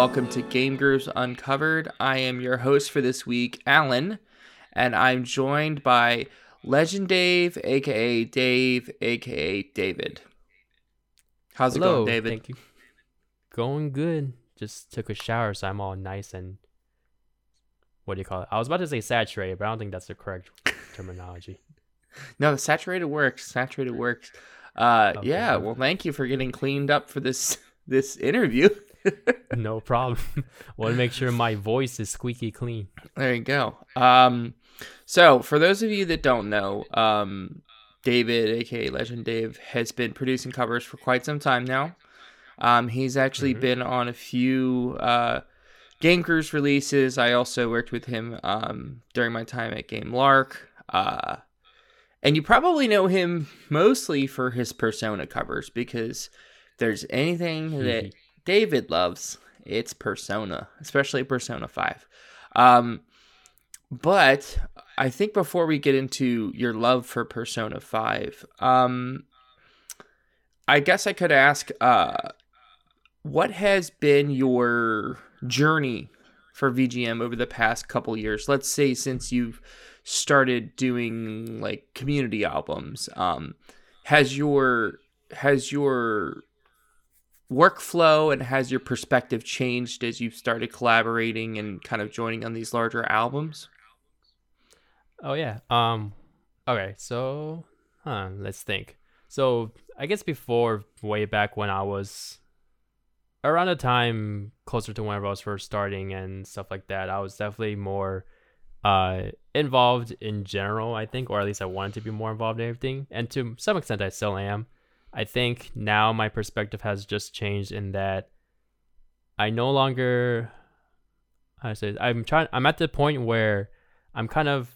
welcome to Game Grooves Uncovered. I am your host for this week, Alan, and I'm joined by Legend Dave, aka Dave, aka David. How's it going, David? Thank you. Going good. Just took a shower, so I'm all nice and what do you call it? I was about to say saturated, but I don't think that's the correct terminology. No, saturated works. Saturated works. Okay. Yeah. Well, thank you for getting cleaned up for this interview. No problem. Want to make sure my voice is squeaky clean. There you go. So for those of you that don't know, David, aka Legend Dave, has been producing covers for quite some time now. He's actually been on a few Game Grooves releases. I also worked with him during my time at Game Lark. And you probably know him mostly for his Persona covers, because if there's anything that David loves, it's Persona, especially Persona 5. But I think before we get into your love for Persona 5, I guess I could ask, what has been your journey for VGM over the past couple years? Let's say since you've started doing like community albums, has your workflow and has your perspective changed as you've started collaborating and kind of joining on these larger albums? Oh yeah. Okay, so let's think. So I guess before, way back when I was around the time closer to whenever I was first starting and stuff like that, I was definitely more involved in general, I think, or at least I wanted to be more involved in everything. And to some extent I still am. I think now my perspective has just changed in that I no longer, I'm at the point where I'm kind of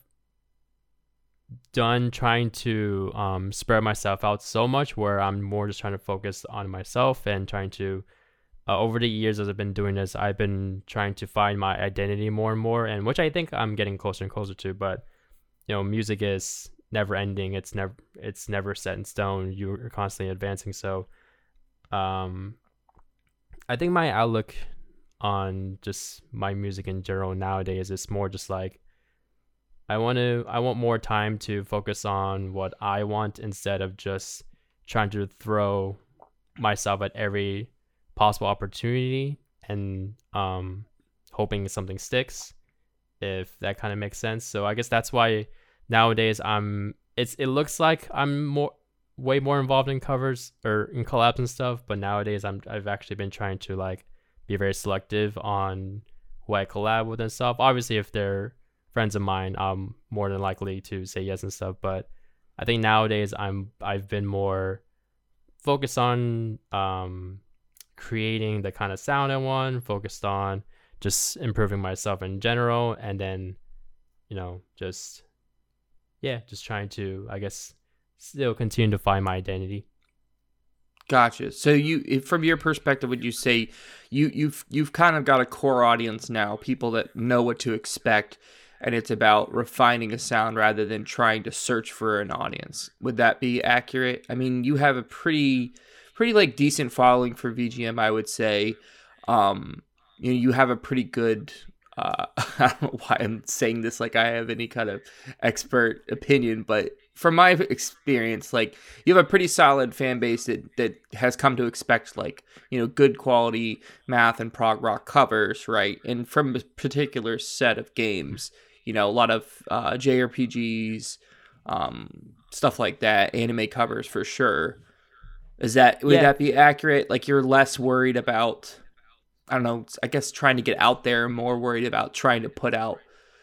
done trying to spread myself out so much, where I'm more just trying to focus on myself and trying to, over the years as I've been doing this, I've been trying to find my identity more and more, and which I think I'm getting closer and closer to. But you know, music is never ending. It's never set in stone. You're constantly advancing. So I think my outlook on just my music in general nowadays is more just like I want more time to focus on what I want, instead of just trying to throw myself at every possible opportunity and hoping something sticks, if that kind of makes sense. So I guess that's why nowadays it looks like I'm way more involved in covers or in collabs and stuff, but nowadays I've actually been trying to like be very selective on who I collab with and stuff. Obviously, if they're friends of mine, I'm more than likely to say yes and stuff, but I think nowadays I've been more focused on creating the kind of sound I want, focused on just improving myself in general, and then, you know, just trying to, I guess, still continue to find my identity. Gotcha. So from your perspective, would you say you've kind of got a core audience now, people that know what to expect, and it's about refining a sound rather than trying to search for an audience? Would that be accurate? I mean, you have a pretty like decent following for VGM, I would say. You have a pretty good, I don't know why I'm saying this like I have any kind of expert opinion, but from my experience, like, you have a pretty solid fan base that has come to expect, like, you know, good quality math and prog rock covers, right? And from a particular set of games, you know, a lot of JRPGs, stuff like that, anime covers for sure. Would that be accurate? Like, you're less worried about, I don't know, I guess trying to get out there, more worried about trying to put out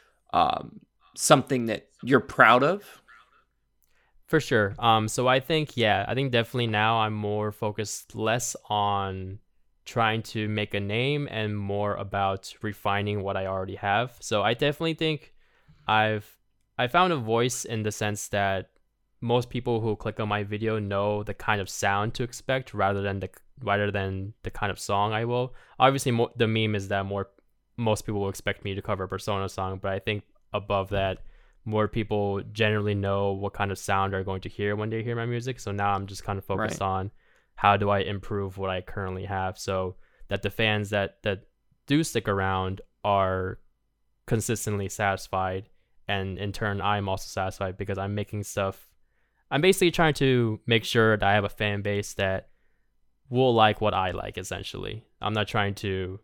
something that you're proud of? For sure. So I think definitely now I'm more focused less on trying to make a name and more about refining what I already have. So I definitely think I found a voice in the sense that most people who click on my video know the kind of sound to expect rather than the kind of song I will. Obviously, the meme is that most people will expect me to cover a Persona song, but I think above that, more people generally know what kind of sound they're going to hear when they hear my music. So now I'm just kind of focused on how do I improve what I currently have, so that the fans that do stick around are consistently satisfied, and in turn I'm also satisfied because I'm making stuff. I'm basically trying to make sure that I have a fan base that will like what I like. Essentially, I'm not trying to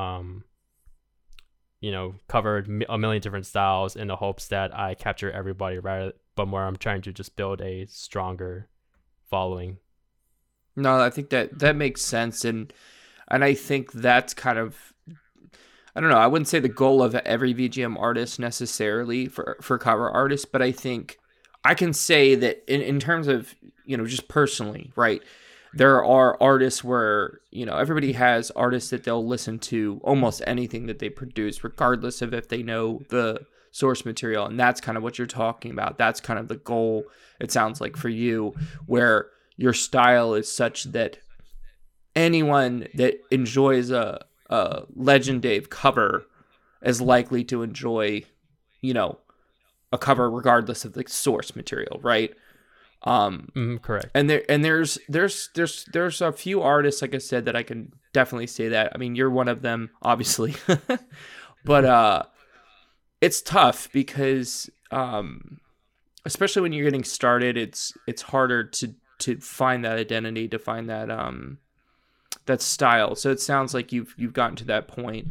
cover a million different styles in the hopes that I capture everybody, rather, but more I'm trying to just build a stronger following. No, I think that makes sense, and I think that's kind of, I don't know, I wouldn't say the goal of every VGM artist necessarily for cover artists, but I think I can say that in terms of, just personally, right? There are artists where, everybody has artists that they'll listen to almost anything that they produce, regardless of if they know the source material. And that's kind of what you're talking about. That's kind of the goal, it sounds like, for you, where your style is such that anyone that enjoys a Legend Dave cover is likely to enjoy, a cover regardless of the source material, right? Correct. And there's a few artists, like I said, that I can definitely say that. I mean, you're one of them, obviously, but it's tough because especially when you're getting started, it's harder to find that identity, to find that that style. So it sounds like you've gotten to that point.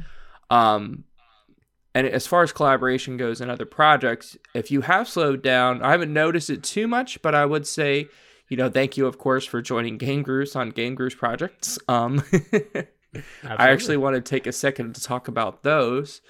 And as far as collaboration goes in other projects, if you have slowed down, I haven't noticed it too much, but I would say, thank you, of course, for joining Game Grooves on Game Grooves projects. I actually want to take a second to talk about those.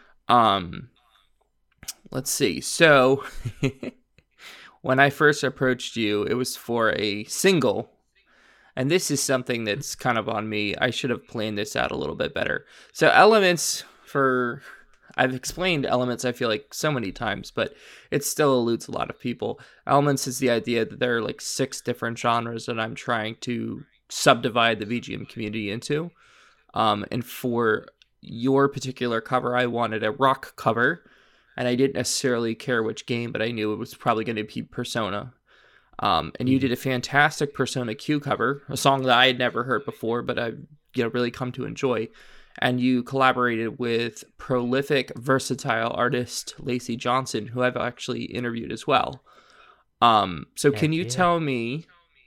Let's see. So when I first approached you, it was for a single. And this is something that's kind of on me. I should have planned this out a little bit better. So Elements, I've explained Elements, I feel like, so many times, but it still eludes a lot of people. Elements is the idea that there are like 6 different genres that I'm trying to subdivide the VGM community into. And for your particular cover, I wanted a rock cover, and I didn't necessarily care which game, but I knew it was probably going to be Persona. And you did a fantastic Persona Q cover, a song that I had never heard before, but I've really come to enjoy. And you collaborated with prolific, versatile artist Lacey Johnson, who I've actually interviewed as well. So can you tell me,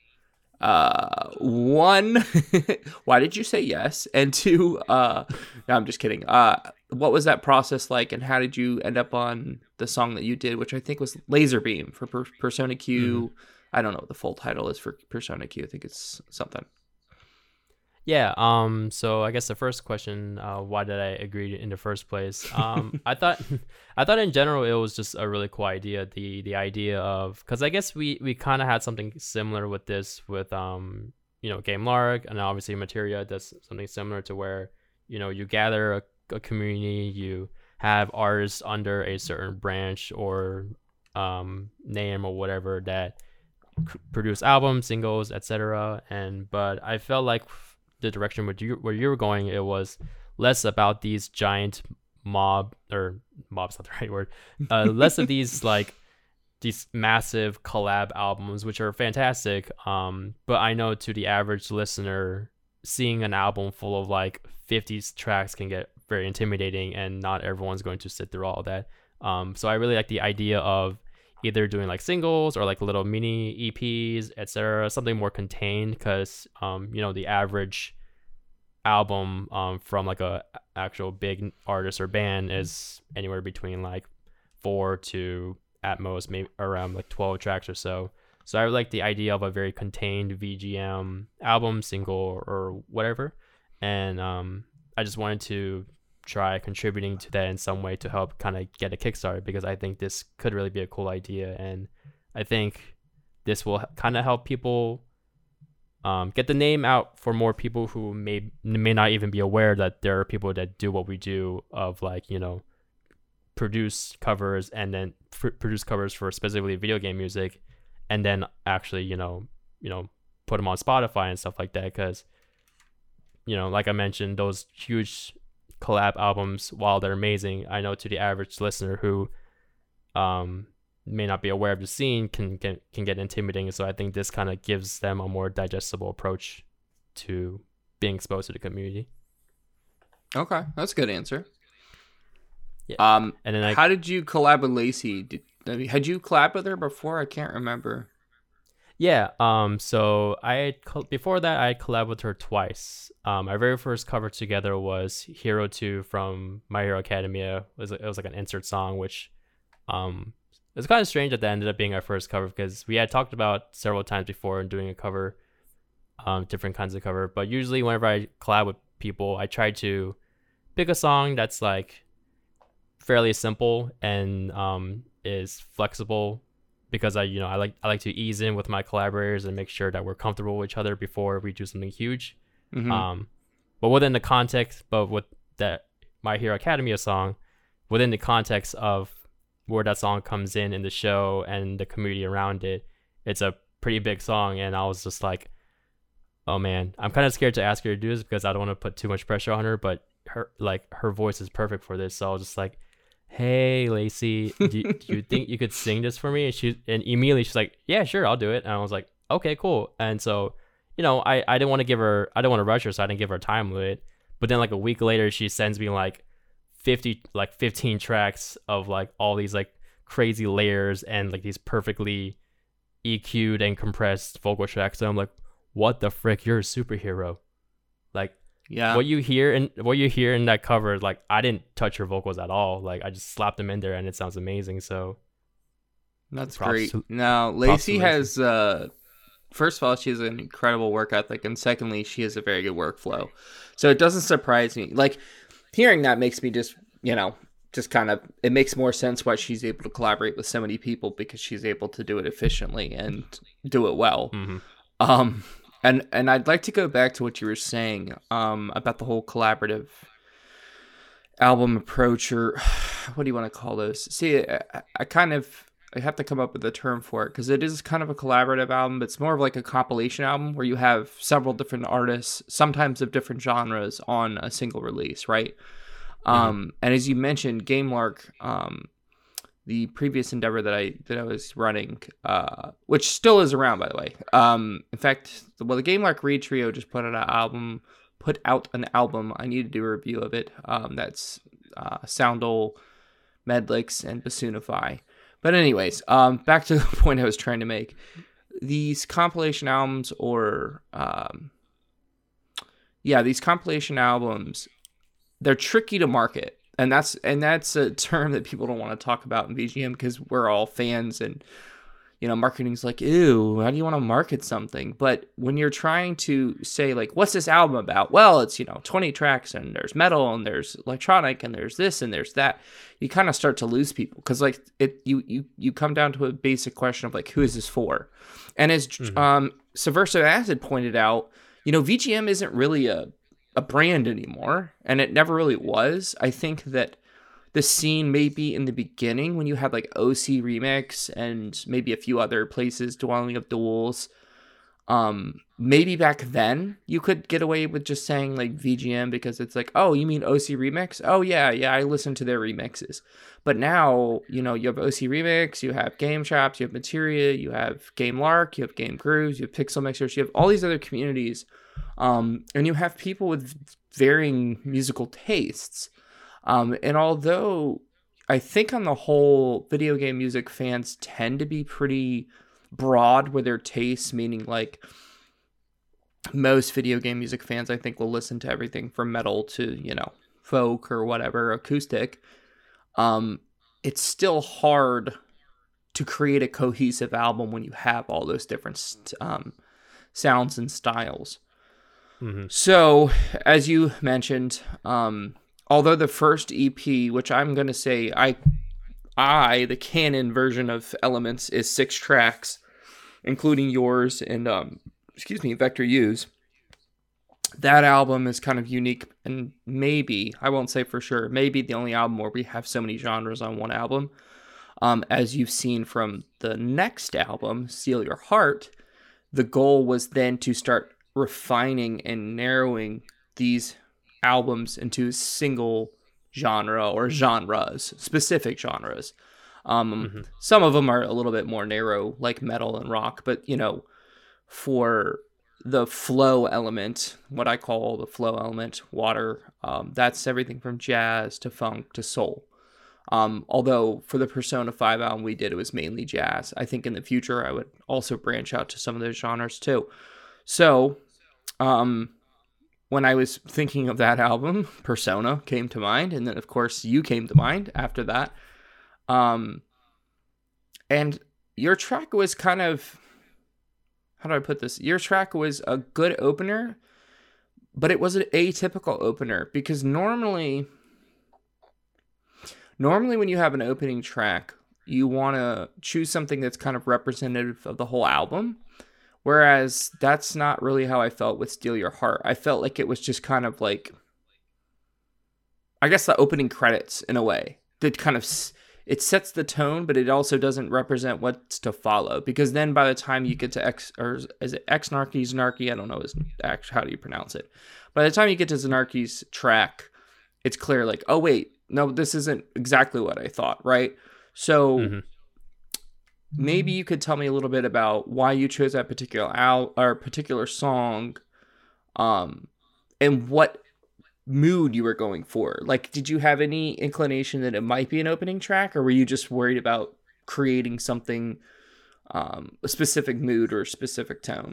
one, why did you say yes? And 2, no, I'm just kidding. What was that process like, and how did you end up on the song that you did, which I think was Laser Beam for Persona Q? I don't know what the full title is for Persona Q. I think it's something. Yeah. So I guess the first question, why did I agree in the first place? I thought in general it was just a really cool idea. The idea of, because I guess we kind of had something similar with this with Game Lark, and obviously Materia does something similar to where you gather a community, you have artists under a certain branch or name or whatever that produce albums, singles, etc. But I felt like the direction where you were going, it was less about these giant mob's not the right word, less of these like these massive collab albums, which are fantastic, but I know to the average listener, seeing an album full of like 50 tracks can get very intimidating, and not everyone's going to sit through all that. So I really like the idea of either doing like singles or like little mini EPs, etc., something more contained, because the average album from like a actual big artist or band is anywhere between like 4 to at most maybe around like 12 tracks or so. So I like the idea of a very contained VGM album, single, or whatever, and I just wanted to try contributing to that in some way to help kind of get a kickstart, because I think this could really be a cool idea, and I think this will kind of help people get the name out for more people who may not even be aware that there are people that do what we do, of like produce covers and then produce covers for specifically video game music, and then actually put them on Spotify and stuff like that, because like I mentioned, those huge collab albums, while they're amazing, I know to the average listener who may not be aware of the scene can get intimidating. So I think this kind of gives them a more digestible approach to being exposed to the community. Okay, that's a good answer. Yeah. And then How did you collab with Lacey? Had you collabed with her before? I can't remember. Yeah. So before that I collabed with her twice. Our very first cover together was Hero 2 from My Hero Academia. It was like an insert song, which it was kind of strange that ended up being our first cover because we had talked about several times before doing a cover, different kinds of cover. But usually whenever I collab with people, I try to pick a song that's like fairly simple and is flexible because I like to ease in with my collaborators and make sure that we're comfortable with each other before we do something huge. Mm-hmm. But within the context, but with that My Hero Academia song, within the context of where that song comes in the show and the community around it, it's a pretty big song. And I was just like, oh man, I'm kind of scared to ask her to do this because I don't want to put too much pressure on her, but her voice is perfect for this. So I was just like, hey Lacey, do you think you could sing this for me? And immediately she's like, yeah, sure, I'll do it. And I was like, okay, cool. And so I didn't want to rush her, so I didn't give her a time limit. But then like a week later she sends me like 15 tracks of like all these like crazy layers and like these perfectly EQ'd and compressed vocal tracks. And I'm like, what the frick, you're a superhero. Like, yeah, what you hear in that cover, like I didn't touch her vocals at all. Like I just slapped them in there and it sounds amazing. So that's great. Now Lacey has first of all, she has an incredible work ethic, and secondly, she has a very good workflow. So it doesn't surprise me. Like hearing that makes me just kind of, it makes more sense why she's able to collaborate with so many people, because she's able to do it efficiently and do it well. Mm-hmm. And I'd like to go back to what you were saying about the whole collaborative album approach, or what do you want to call those? See, I have to come up with a term for it, because it is kind of a collaborative album, but it's more of like a compilation album where you have several different artists, sometimes of different genres, on a single release, right? Mm-hmm. And as you mentioned, GameLark, the previous endeavor that I was running, which still is around, by the way. In fact, the GameLark Reed Trio just put out an album. I need to do a review of it. That's Soundle, Medlix, and Bassoonify. But anyways, back to the point I was trying to make. These compilation albums, these compilation albums, they're tricky to market. And that's a term that people don't want to talk about in VGM, because we're all fans, and marketing's like, ew, how do you want to market something? But when you're trying to say, like, what's this album about? Well, it's 20 tracks, and there's metal, and there's electronic, and there's this, and there's that. You kind of start to lose people, because like you come down to a basic question of like, who is this for? And as Subversive Acid pointed out, VGM isn't really a brand anymore, and it never really was. I think that the scene, maybe in the beginning when you had like OC Remix and maybe a few other places, Dwelling of Duels, maybe back then you could get away with just saying like VGM, because it's like, oh, you mean OC Remix? Oh yeah, I listen to their remixes. But now, you have OC Remix, you have Game Shops, you have Materia, you have GameLark, you have Game Grooves, you have Pixel Mixers, you have all these other communities, and you have people with varying musical tastes. And although I think on the whole, video game music fans tend to be pretty broad with their tastes, meaning like most video game music fans, I think, will listen to everything from metal to, folk or whatever, acoustic. It's still hard to create a cohesive album when you have all those different sounds and styles. Mm-hmm. So, as you mentioned, although the first EP, which I'm going to say the canon version of Elements is 6 tracks, including yours and, Vector U's. That album is kind of unique, and maybe, I won't say for sure, maybe the only album where we have so many genres on one album. As you've seen from the next album, Seal Your Heart, the goal was then to start refining and narrowing these albums into a single genre or genres, specific genres. Some of them are a little bit more narrow, like metal and rock, but for the flow element, what I call the flow element, water, that's everything from jazz to funk to soul. Although for the Persona 5 album we did, it was mainly jazz. I think in the future I would also branch out to some of those genres too. So, when I was thinking of that album, Persona came to mind, and then of course you came to mind after that. And your track was kind of, how do I put this? Your track was a good opener, but it was an atypical opener, because normally when you have an opening track, you want to choose something that's kind of representative of the whole album. Whereas that's not really how I felt with Steal Your Heart. I felt like it was just kind of like, I guess, the opening credits in a way. That kind of, it sets the tone, but it also doesn't represent what's to follow. Because then by the time you get to is it Xnarky? I don't know how do you pronounce it. By the time you get to Zanarky's track, it's clear like, oh wait, no, this isn't exactly what I thought, right? So maybe you could tell me a little bit about why you chose that particular song, and what mood you were going for. Like, did you have any inclination that it might be an opening track, or were you just worried about creating something, a specific mood or specific tone?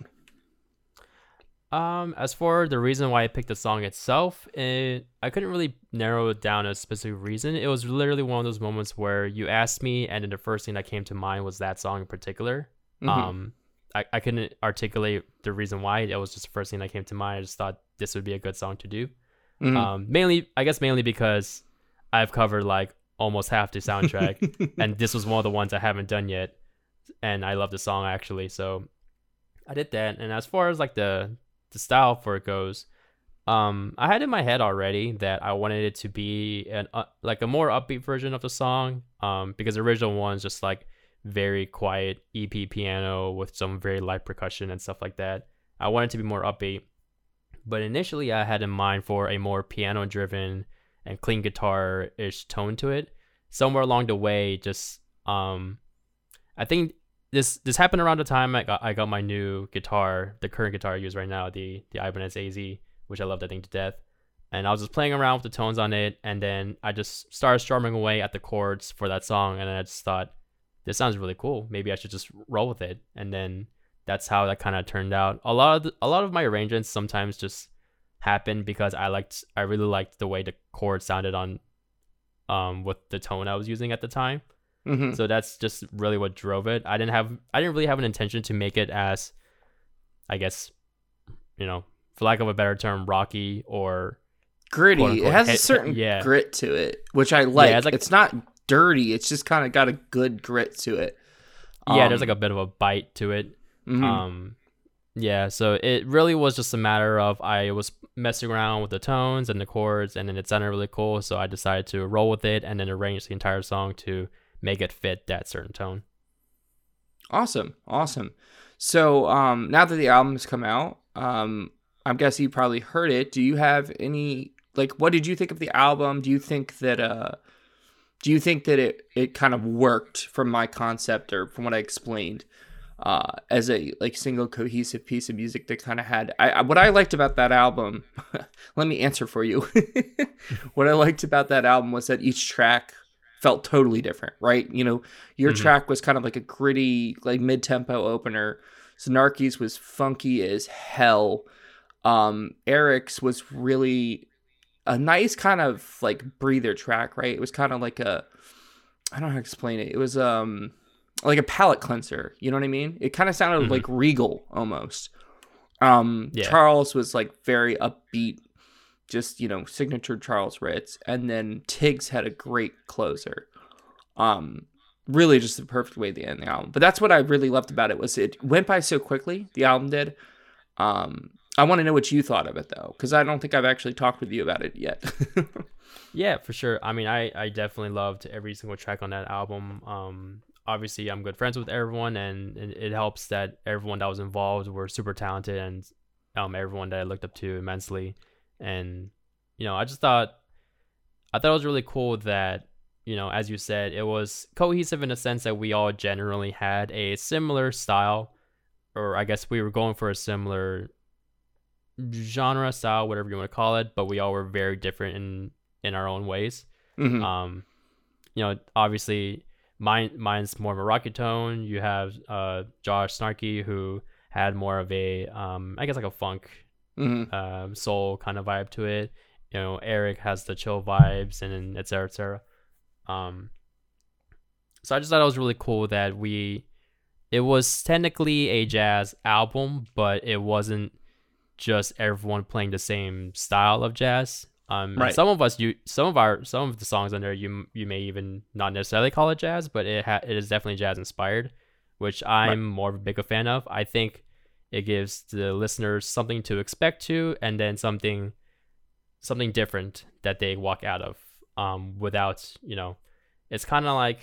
As for the reason why I picked the song itself, I couldn't really narrow it down a specific reason. It was literally one of those moments where you asked me, and then the first thing that came to mind was that song in particular. I couldn't articulate the reason why. It was just the first thing that came to mind. I just thought this would be a good song to do. Mainly because I've covered like almost half the soundtrack, and this was one of the ones I haven't done yet, and I love the song actually, so I did that. And as far as like the style for it goes, I had in my head already that I wanted it to be like a more upbeat version of the song, because the original one's just like very quiet EP piano with some very light percussion and stuff like that. I wanted it to be more upbeat, but initially I had in mind for a more piano driven and clean guitar-ish tone to it. Somewhere along the way, just I think this happened around the time I got my new guitar, the current guitar I use right now, the Ibanez AZ, which I love that thing to death. And I was just playing around with the tones on it, and then I just started strumming away at the chords for that song, and I just thought, this sounds really cool. Maybe I should just roll with it. And then that's how that kind of turned out. A lot of my arrangements sometimes just happen because I really liked the way the chord sounded on with the tone I was using at the time. So that's just really what drove it. I didn't really have an intention to make it as, I guess, for lack of a better term, rocky or gritty. It has a certain grit to it, which I like. Yeah, it's not dirty. It's just kind of got a good grit to it. There's like a bit of a bite to it. So it really was just a matter of I was messing around with the tones and the chords, and then it sounded really cool. So I decided to roll with it and then arrange the entire song to make it fit that certain tone. Awesome. So now that the album has come out, I'm guessing you probably heard it. Do you have any, like, what did you think of the album? Do you think that it kind of worked from my concept or from what I explained, as a like single cohesive piece of music that kind of had what I liked about that album? Let me answer for you. What I liked about that album was that each track felt totally different, right? Your track was kind of like a gritty, like mid-tempo opener. Zanarky's was funky as hell. Eric's was really a nice kind of like breather track, right? It was kind of like I don't know how to explain it. It was like a palate cleanser, you know what I mean? It kind of sounded like regal almost. Charles was like very upbeat, just, signature Charles Ritz. And then Tiggs had a great closer. Really just the perfect way to end the album. But that's what I really loved about it, was it went by so quickly, the album did. I want to know what you thought of it, though, because I don't think I've actually talked with you about it yet. Yeah, for sure. I mean, I definitely loved every single track on that album. Obviously, I'm good friends with everyone, and it helps that everyone that was involved were super talented, and everyone that I looked up to immensely. And I thought it was really cool that, as you said, it was cohesive in the sense that we all generally had a similar style, or I guess we were going for a similar genre, style, whatever you want to call it, but we all were very different in our own ways. Mm-hmm. Obviously mine's more of a rocky tone. You have Josh Snarky, who had more of a I guess like a funk soul kind of vibe to it. Eric has the chill vibes, and et cetera, et cetera. So I just thought it was really cool that it was technically a jazz album, but it wasn't just everyone playing the same style of jazz. Right. Some of the songs on there, you may even not necessarily call it jazz, but it is definitely jazz inspired, which I'm more of a bigger fan of. I think it gives the listeners something to expect to, and then something different that they walk out of. Without, it's kind of like,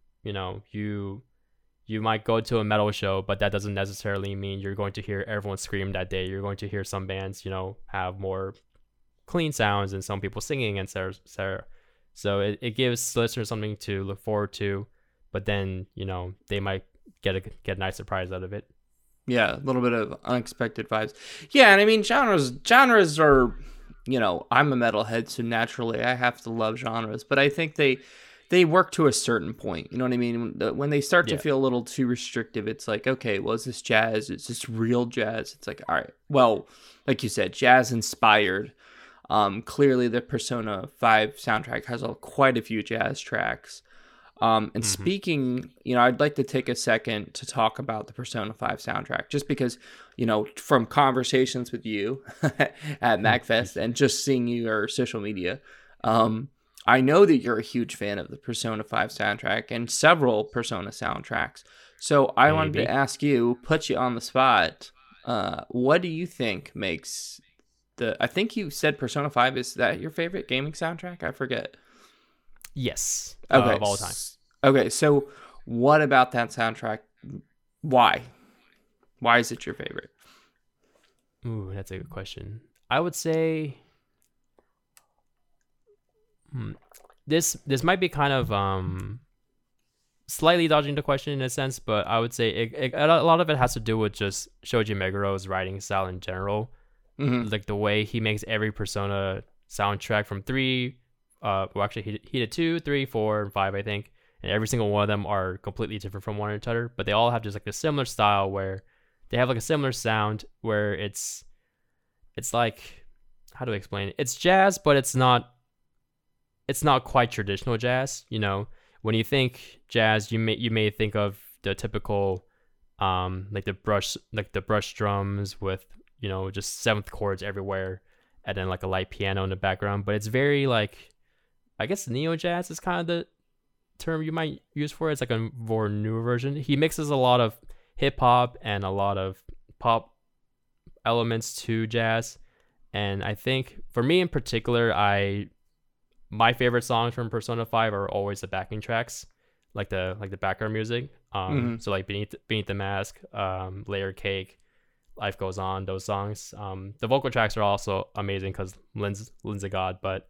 you might go to a metal show, but that doesn't necessarily mean you're going to hear everyone scream that day. You're going to hear some bands, have more clean sounds and some people singing, and etc. So it gives listeners something to look forward to, but then, they might get a nice surprise out of it. Yeah, a little bit of unexpected vibes. Yeah, and I mean, genres are, I'm a metalhead, so naturally I have to love genres, but I think they work to a certain point. You know what I mean? When they start to feel a little too restrictive, it's like, okay, well, is this jazz? Is this real jazz? It's like, all right, well, like you said, jazz inspired. Clearly the Persona 5 soundtrack has quite a few jazz tracks. And speaking, I'd like to take a second to talk about the Persona 5 soundtrack, just because, from conversations with you at MagFest and just seeing your social media, I know that you're a huge fan of the Persona 5 soundtrack and several Persona soundtracks. So I wanted to ask you, put you on the spot, what do you think makes I think you said Persona 5, is that your favorite gaming soundtrack? I forget. Yes. Okay. Of all time. Okay, so what about that soundtrack? Why? Why is it your favorite? Ooh, that's a good question. I would say this might be kind of slightly dodging the question in a sense, but I would say a lot of it has to do with just Shoji Meguro's writing style in general. Like the way he makes every Persona soundtrack from 3, actually he did 2, 3, 4, and 5, I think, and every single one of them are completely different from one another, but they all have just like a similar style where they have like a similar sound where it's like, how do I explain it? It's jazz, but it's not quite traditional jazz. When you think jazz, you may think of the typical like the brush drums with just seventh chords everywhere, and then like a light piano in the background. But it's very like, I guess neo jazz is kind of the term you might use for it. It's like a more newer version. He mixes a lot of hip hop and a lot of pop elements to jazz, and I think for me in particular, my favorite songs from Persona 5 are always the backing tracks, like the background music. So like Beneath the Mask, Layer Cake, Life Goes On, those songs. The vocal tracks are also amazing because Lynn's a god, but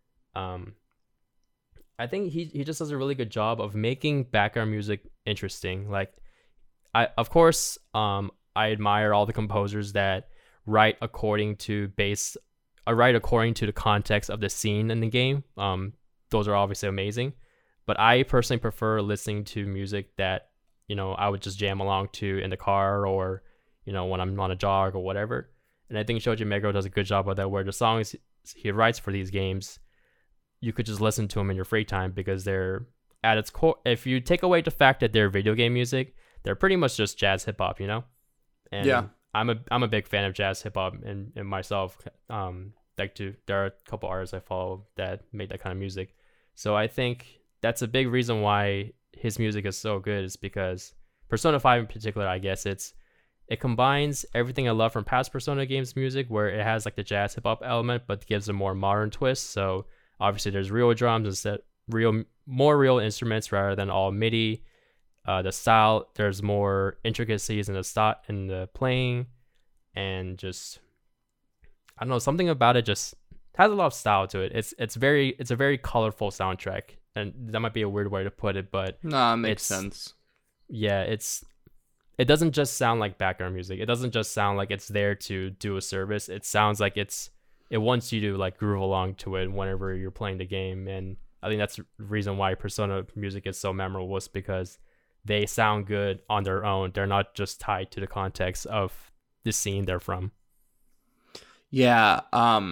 I think he just does a really good job of making background music interesting. Like, I admire all the composers that write according to the context of the scene in the game. Those are obviously amazing, but I personally prefer listening to music that I would just jam along to in the car, or when I'm on a jog or whatever. And I think Shoji Meguro does a good job of that, where the songs he writes for these games, you could just listen to them in your free time, because they're at its core. If you take away the fact that they're video game music, they're pretty much just jazz hip hop, And yeah, I'm a big fan of jazz hip hop and myself. There are a couple artists I follow that make that kind of music. So I think that's a big reason why his music is so good, is because Persona 5 in particular, I guess it combines everything I love from past Persona games music, where it has like the jazz hip hop element, but gives a more modern twist. So obviously there's real drums instead, more real instruments rather than all MIDI. The style, there's more intricacies in the playing, and just, I don't know, something about it just has a lot of style to it. It's a very colorful soundtrack, and that might be a weird way to put it, but it makes sense. Yeah, it's it doesn't just sound like background music. It doesn't just sound like it's there to do a service. It sounds like it wants you to like groove along to it whenever you're playing the game. And I think that's the reason why Persona music is so memorable, is because they sound good on their own. They're not just tied to the context of the scene they're from. Yeah,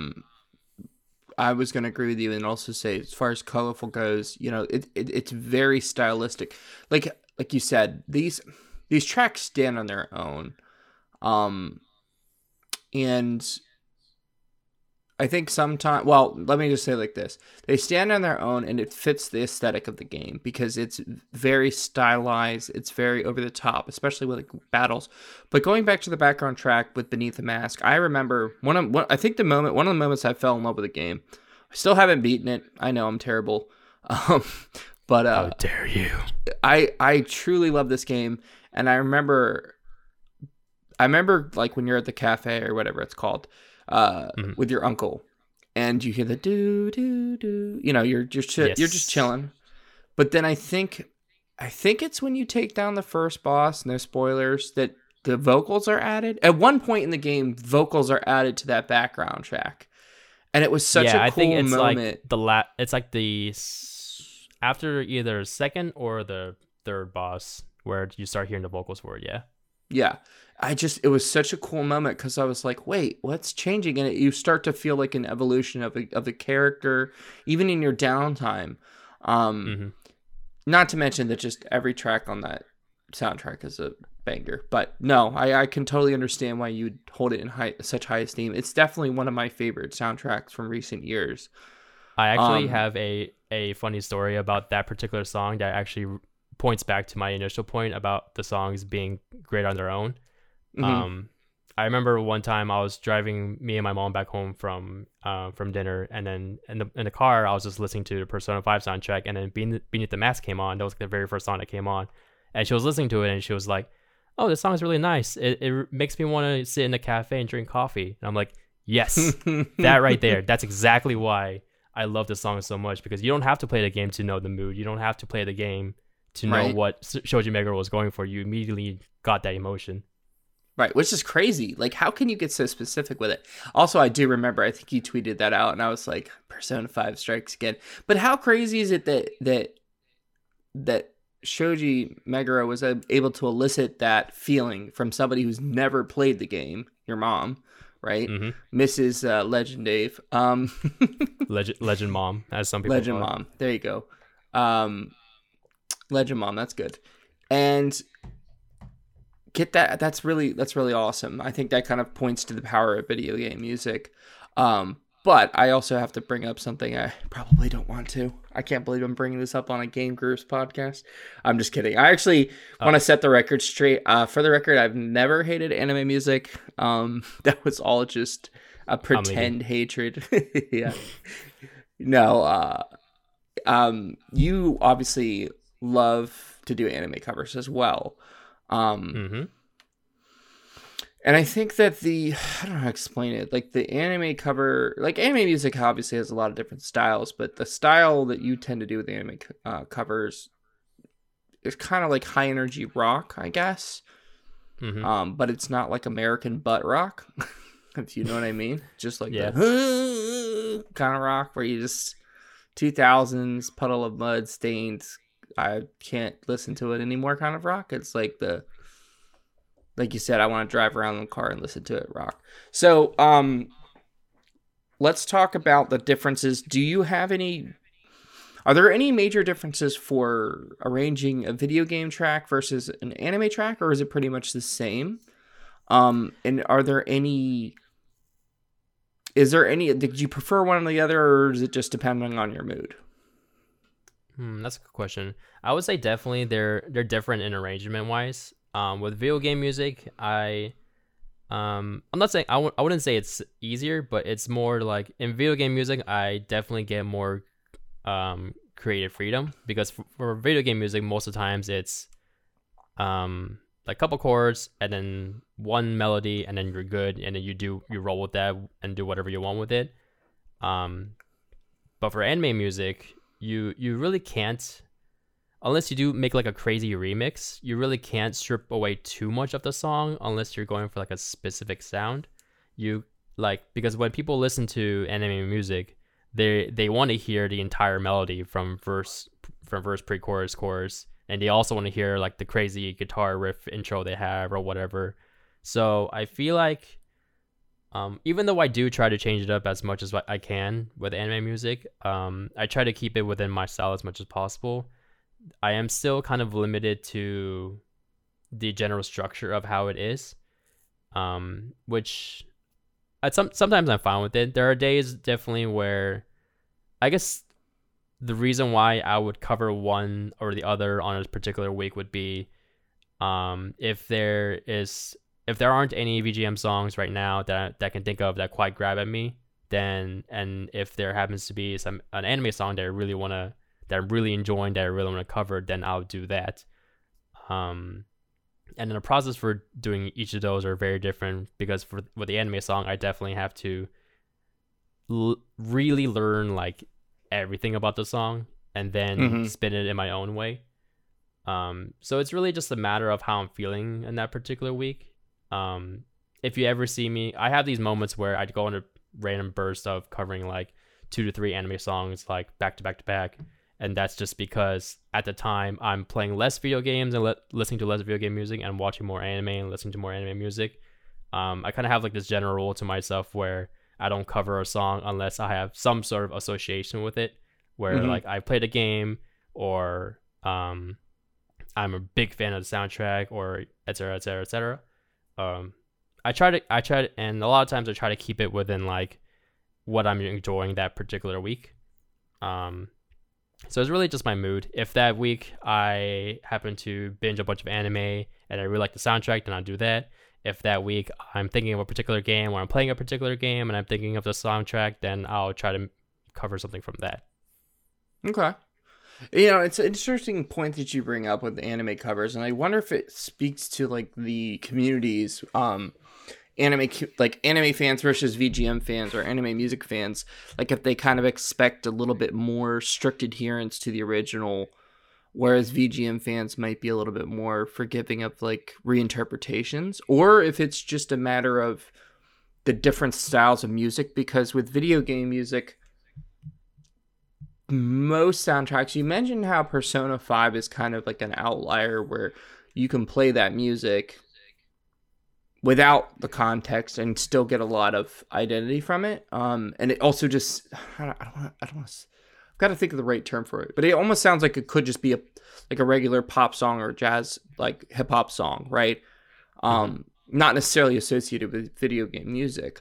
I was going to agree with you and also say, as far as colorful goes, it's very stylistic. Like you said, these tracks stand on their own. And I think sometimes, well, let me just say it like this. They stand on their own and it fits the aesthetic of the game because it's very stylized. It's very over the top, especially with like battles. But going back to the background track with Beneath the Mask, I remember one of the moments I fell in love with the game. I still haven't beaten it. I know I'm terrible. But how dare you? I truly love this game. And I remember like when you're at the cafe or whatever it's called, with your uncle, and you hear the do do do. You're just chilling. But then I think it's when you take down the first boss. No spoilers. That the vocals are added. At one point in the game, vocals are added to that background track, and it was such a cool I think it's moment. Like it's like after either second or the third boss where you start hearing the vocals for it. Yeah. It was such a cool moment because I was like, wait, what's changing? And you start to feel like an evolution of the character, even in your downtime. Not to mention that just every track on that soundtrack is a banger. But no, I can totally understand why you'd hold it in such high esteem. It's definitely one of my favorite soundtracks from recent years. I actually have a funny story about that particular song that actually points back to my initial point about the songs being great on their own. I remember one time I was driving me and my mom back home from dinner, and then in the car I was just listening to the Persona 5 soundtrack, and then Beneath the Mask came on. That was the very first song that came on, and she was listening to it and she was like, "Oh, this song is really nice. It makes me want to sit in a cafe and drink coffee." And I'm like, "Yes, that right there. That's exactly why I love this song so much, because you don't have to play the game to know the mood. You don't have to play the game to know what Shoji Meguro was going for. You immediately got that emotion." Right, which is crazy. Like, how can you get so specific with it? Also, I do remember, I think you tweeted that out, and I was like, Persona 5 strikes again. But how crazy is it that Shoji Meguro was able to elicit that feeling from somebody who's never played the game, your mom, right? Mrs. Legend Dave. Legend Mom, as some people Legend call it. Mom, there you go. Legend Mom, that's good. And get that. That's really awesome. I think that kind of points to the power of video game music. But I also have to bring up something I probably don't want to. I can't believe I'm bringing this up on a Game Grooves podcast. I'm just kidding. I actually want to set the record straight. For the record, I've never hated anime music. That was all just a pretend hatred. Yeah. No. You obviously love to do anime covers as well. And I think that I don't know how to explain it. Like the anime cover, like anime music obviously has a lot of different styles, but the style that you tend to do with anime covers is kind of like high energy rock, I guess. But it's not like American butt rock, if you know what I mean. Just like the kind of rock where you just 2000s puddle of mud stained, I can't listen to it anymore kind of rock. It's like like you said, I want to drive around in the car and listen to it rock. So, let's talk about the differences. Are there any major differences for arranging a video game track versus an anime track, or is it pretty much the same? And are there any, did you prefer one or the other, or is it just depending on your mood? That's a good question. I would say definitely they're different in arrangement wise. With video game music, I'm not saying I wouldn't say it's easier, but it's more like in video game music, I definitely get more creative freedom, because for video game music, most of the times it's like a couple chords and then one melody, and then you're good, and then you roll with that and do whatever you want with it. But for anime music, you really can't. unless you do make like a crazy remix, you really can't strip away too much of the song unless you're going for like a specific sound. You like, because when people listen to anime music, they want to hear the entire melody from verse, pre-chorus, chorus, and they also want to hear like the crazy guitar riff intro they have or whatever. So I feel like, even though I do try to change it up as much as I can with anime music, I try to keep it within my style as much as possible. I am still kind of limited to the general structure of how it is, which sometimes I'm fine with it. There are days definitely where I guess the reason why I would cover one or the other on a particular week would be, if there aren't any VGM songs right now that I can think of that quite grab at me, then, and if there happens to be an anime song that I'm really enjoying, that I really want to cover, then I'll do that. And then the process for doing each of those are very different, because with the anime song, I definitely have to really learn like everything about the song and then spin it in my own way. So it's really just a matter of how I'm feeling in that particular week. If you ever see me, I have these moments where I'd go on a random burst of covering like 2 to 3 anime songs like back to back to back. And that's just because at the time I'm playing less video games and listening to less video game music, and watching more anime and listening to more anime music. I kind of have like this general rule to myself where I don't cover a song unless I have some sort of association with it, where like I played a game, or I'm a big fan of the soundtrack, or etc. etc. etc. I try to, and a lot of times I try to keep it within like what I'm enjoying that particular week. So it's really just my mood. If that week I happen to binge a bunch of anime and I really like the soundtrack, then I'll do that. If that week I'm thinking of a particular game, or I'm playing a particular game and I'm thinking of the soundtrack, then I'll try to cover something from that. Okay. You know, it's an interesting point that you bring up with the anime covers, and I wonder if it speaks to like the communities, anime fans versus VGM fans or anime music fans, like if they kind of expect a little bit more strict adherence to the original, whereas VGM fans might be a little bit more forgiving of like reinterpretations, or if it's just a matter of the different styles of music. Because with video game music, most soundtracks, you mentioned how Persona 5 is kind of like an outlier where you can play that music without the context and still get a lot of identity from it. And it also just, I don't want to, I've got to think of the right term for it, but it almost sounds like it could just be a regular pop song or jazz, like hip hop song, right? Not necessarily associated with video game music.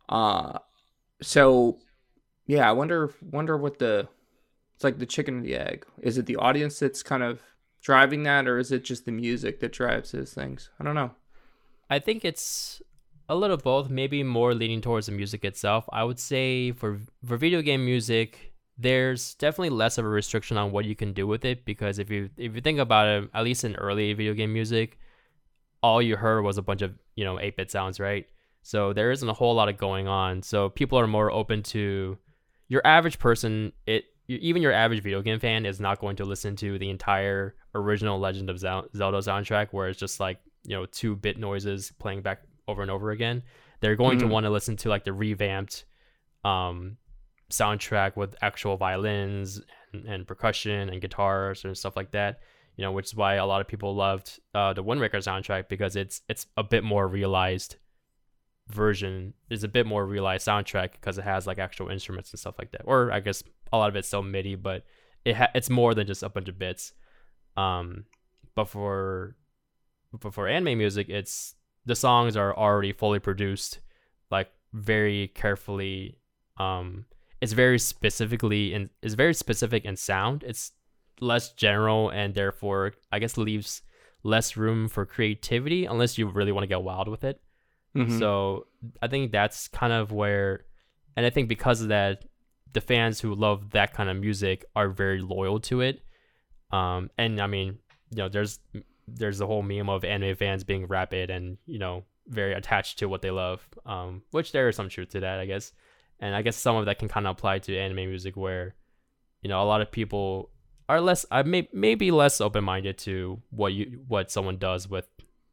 So yeah, I wonder what it's like the chicken and the egg. Is it the audience that's kind of driving that, or is it just the music that drives those things? I don't know. I think it's a little both, maybe more leaning towards the music itself. I would say for video game music, there's definitely less of a restriction on what you can do with it, because if you think about it, at least in early video game music, all you heard was a bunch of 8-bit sounds, right? So there isn't a whole lot of going on. So people are more open to your average person. Even your average video game fan is not going to listen to the entire original Legend of Zelda soundtrack, where it's just like 2-bit noises playing back over and over again. They're going to want to listen to like the revamped soundtrack with actual violins and percussion and guitars and stuff like that. Which is why a lot of people loved the Wind Waker soundtrack, because it's a bit more realized version. It's a bit more realized soundtrack because it has like actual instruments and stuff like that. Or I guess a lot of it's still MIDI, but it's more than just a bunch of bits. But for anime music, it's the songs are already fully produced, like very carefully. It's very specific in sound. It's less general, and therefore I guess leaves less room for creativity unless you really want to get wild with it. So I think that's kind of where, and I think because of that, the fans who love that kind of music are very loyal to it. And I mean, there's the whole meme of anime fans being rabid and very attached to what they love, which there is some truth to that, I guess. And I guess some of that can kind of apply to anime music, where a lot of people are less I may be less open-minded to what someone does with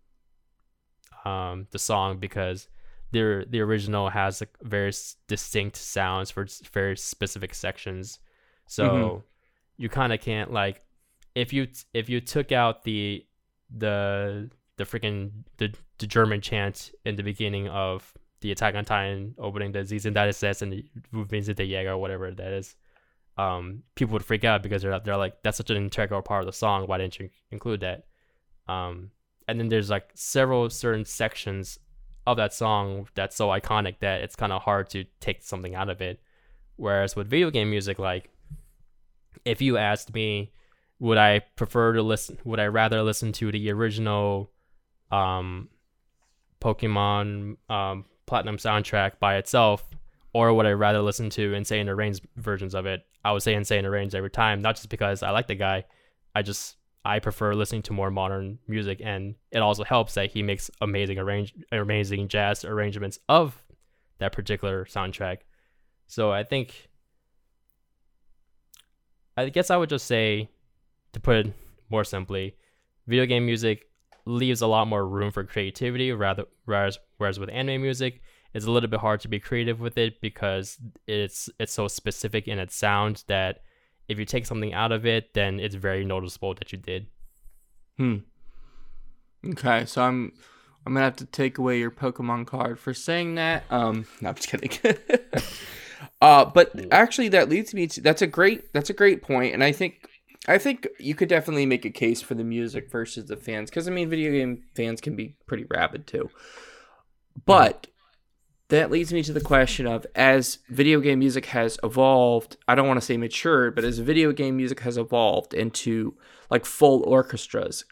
the song, because the original has like very distinct sounds for very specific sections. So you kind of can't, like, if you took out the freaking the German chant in the beginning of the Attack on Titan opening, the Season that it says, and the Rufen the Jäger or whatever that is, people would freak out because they're like, that's such an integral part of the song. Why didn't you include that? And then there's like several certain sections of that song that's so iconic that it's kind of hard to take something out of it. Whereas with video game music, like, if you asked me, would I rather listen to the original Pokemon Platinum soundtrack by itself, or would I rather listen to Insane Arrange versions of it? I would say Insane Arrange every time, not just because I like the guy. I prefer listening to more modern music, and it also helps that he makes amazing jazz arrangements of that particular soundtrack. So I guess I would just say, to put it more simply, video game music leaves a lot more room for creativity, whereas with anime music, it's a little bit hard to be creative with it because it's so specific in its sound that if you take something out of it, then it's very noticeable that you did. Okay, so I'm gonna have to take away your Pokemon card for saying that. No, I'm just kidding. But actually, that leads me to that's a great point, and I think you could definitely make a case for the music versus the fans, because I mean, video game fans can be pretty rabid too. But that leads me to the question of, as video game music has evolved, I don't want to say matured, but as video game music has evolved into like full orchestras,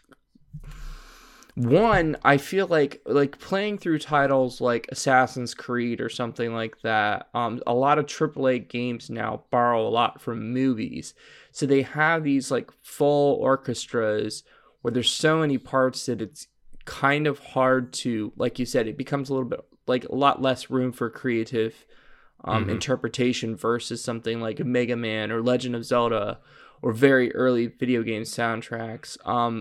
one, I feel like playing through titles like Assassin's Creed or something like that, a lot of AAA games now borrow a lot from movies. So they have these like full orchestras where there's so many parts that it's kind of hard to, like you said, it becomes a little bit like a lot less room for creative interpretation versus something like Mega Man or Legend of Zelda or very early video game soundtracks.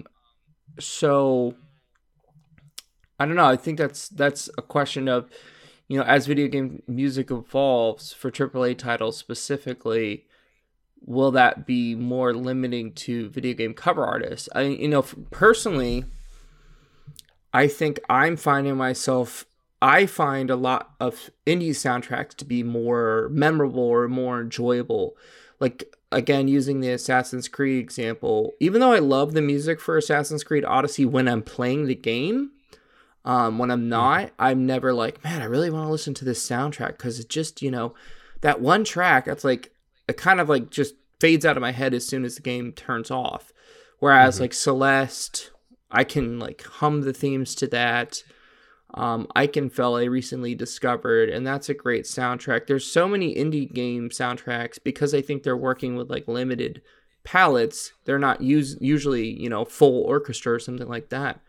So I don't know. I think that's a question of, as video game music evolves for AAA titles specifically, will that be more limiting to video game cover artists? Personally, I think I find a lot of indie soundtracks to be more memorable or more enjoyable. Like, again, using the Assassin's Creed example, even though I love the music for Assassin's Creed Odyssey when I'm playing the game, when I'm not, I'm never like, man, I really want to listen to this soundtrack, because it just, that one track, that's like, it kind of like just fades out of my head as soon as the game turns off. Whereas like Celeste, I can like hum the themes to that. Ikenfell I recently discovered, and that's a great soundtrack. There's so many indie game soundtracks, because I think they're working with like limited palettes. They're not usually, full orchestra or something like that.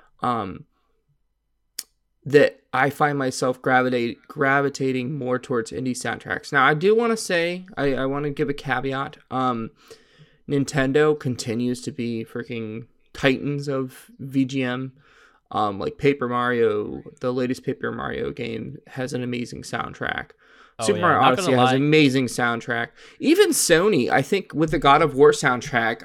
That I find myself gravitating more towards indie soundtracks. Now, I do want to say, I want to give a caveat. Nintendo continues to be freaking titans of VGM. Like Paper Mario, the latest Paper Mario game has an amazing soundtrack. Super Mario Odyssey has an amazing soundtrack. Even Sony, I think, with the God of War soundtrack,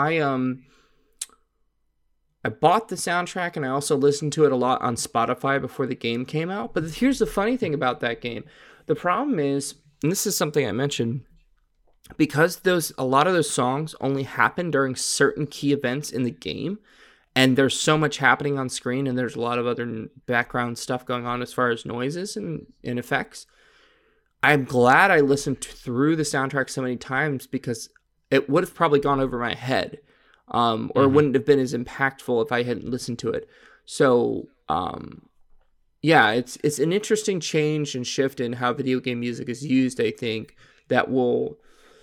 I bought the soundtrack, and I also listened to it a lot on Spotify before the game came out. But here's the funny thing about that game. The problem is, and this is something I mentioned, because a lot of those songs only happen during certain key events in the game, and there's so much happening on screen, and there's a lot of other background stuff going on as far as noises and effects. I'm glad I listened through the soundtrack so many times, because it would have probably gone over my head, or wouldn't have been as impactful if I hadn't listened to it. So, yeah, it's an interesting change and shift in how video game music is used, I think, that will,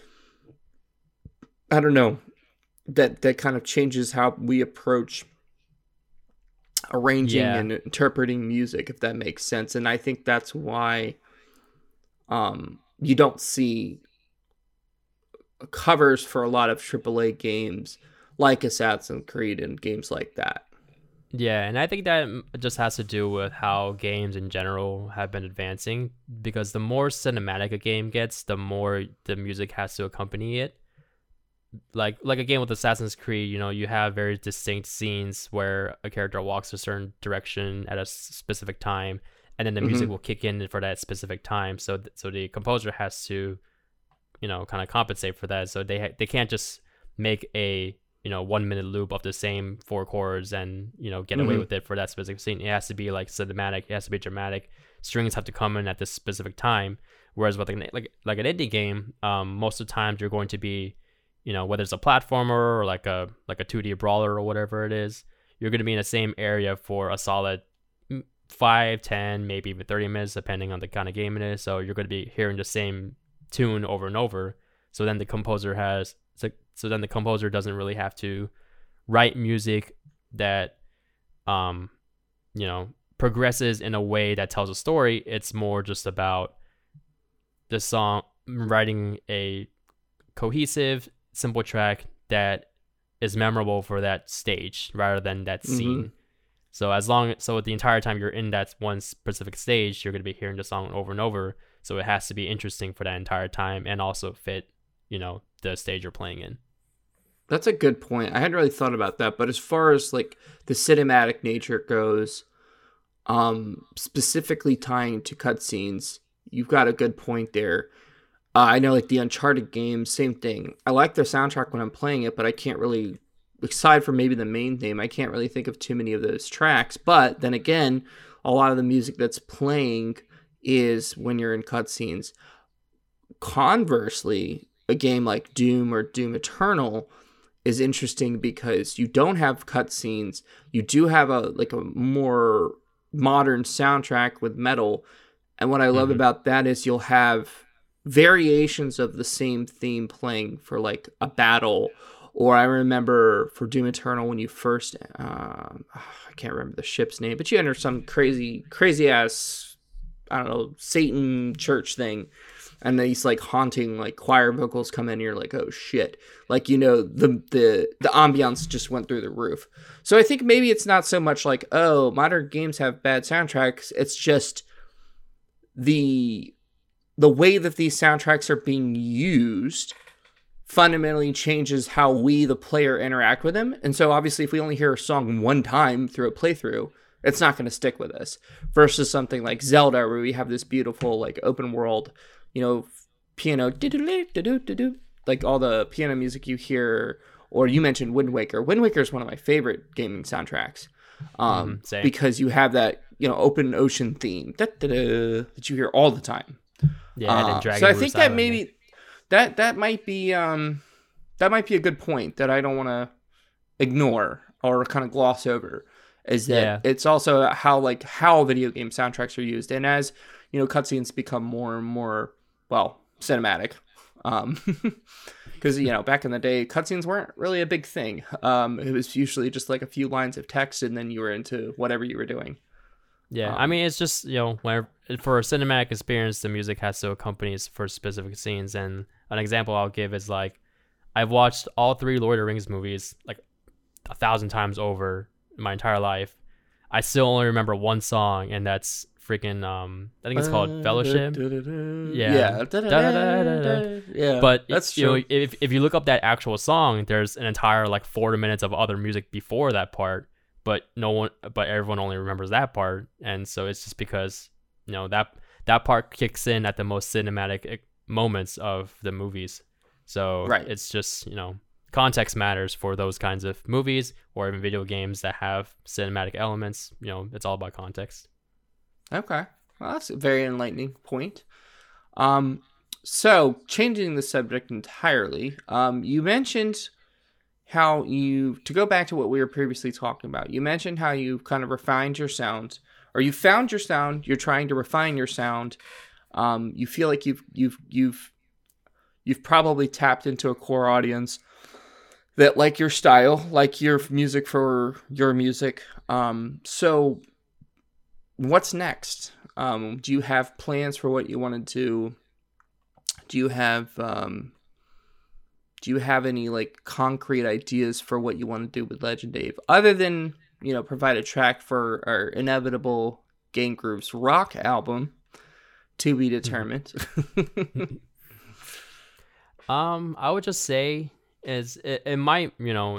I don't know, that kind of changes how we approach arranging and interpreting music, if that makes sense. And I think that's why you don't see covers for a lot of AAA games like Assassin's Creed and games like that. Yeah, and I think that just has to do with how games in general have been advancing, because the more cinematic a game gets, the more the music has to accompany it. Like a game with Assassin's Creed, you have very distinct scenes where a character walks a certain direction at a specific time, and then the music will kick in for that specific time. So the composer has to, kind of compensate for that. So they can't just make a 1 minute loop of the same 4 chords and get away with it for that specific scene. It has to be like cinematic. It has to be dramatic. Strings have to come in at this specific time. Whereas with like an indie game, most of the times you're going to be, whether it's a platformer or like a 2D brawler or whatever it is, you're going to be in the same area for a solid 5, 10, maybe even 30 minutes, depending on the kind of game it is. So you're going to be hearing the same tune over and over. So then the composer doesn't really have to write music that, progresses in a way that tells a story. It's more just about the song writing a cohesive, simple track that is memorable for that stage rather than that scene. So the entire time you're in that one specific stage, you're going to be hearing the song over and over. So it has to be interesting for that entire time and also fit, the stage you're playing in. That's a good point. I hadn't really thought about that, but as far as like the cinematic nature goes, specifically tying to cutscenes, you've got a good point there. I know like the Uncharted games, same thing. I like the soundtrack when I'm playing it, but I can't really, aside from maybe the main theme, I can't really think of too many of those tracks. But then again, a lot of the music that's playing is when you're in cutscenes. Conversely, a game like Doom or Doom Eternal is interesting because you don't have cutscenes. You do have a more modern soundtrack with metal. And what I love about that is you'll have variations of the same theme playing for like a battle. Or I remember for Doom Eternal when you first, I can't remember the ship's name, but you enter some crazy ass, I don't know, Satan church thing. And these like haunting like choir vocals come in and you're like, oh shit. Like, the ambiance just went through the roof. So I think maybe it's not so much like, oh, modern games have bad soundtracks. It's just the way that these soundtracks are being used fundamentally changes how we, the player, interact with them. And so obviously if we only hear a song one time through a playthrough, it's not going to stick with us. Versus something like Zelda, where we have this beautiful like open world, piano, like all the piano music you hear. Or you mentioned Wind Waker. Wind Waker is one of my favorite gaming soundtracks. Because you have that, open ocean theme that you hear all the time. Yeah, and so I think that maybe that might be a good point that I don't want to ignore or kind of gloss over. Is that it's also how video game soundtracks are used, and as cutscenes become more and more cinematic. Because back in the day, cutscenes weren't really a big thing. It was usually just like a few lines of text, and then you were into whatever you were doing. Yeah, I mean, it's just whenever, for a cinematic experience, the music has to accompany us for specific scenes. And an example I'll give is like I've watched all 3 Lord of the Rings movies like 1,000 times over my entire life. I still only remember one song, and that's freaking I think it's called Fellowship. Yeah. But that's true. If you look up that actual song, there's an entire like 40 minutes of other music before that part, but everyone only remembers that part. And so it's just because that part kicks in at the most cinematic moments of the movies. So it's just context matters for those kinds of movies or even video games that have cinematic elements. It's all about context. Okay. Well, that's a very enlightening point. So changing the subject entirely, you mentioned how to go back to what we were previously talking about. You mentioned how you kind of refined your sound, or you found your sound. You're trying to refine your sound. You feel like you've probably tapped into a core audience that like your style, like your music for your music. So what's next? Do you have plans for what you want to do? Do you have do you have any like concrete ideas for what you want to do with Legend Dave, other than, you know, provide a track for our inevitable Game Grooves rock album, to be determined? I would just say it might, you know,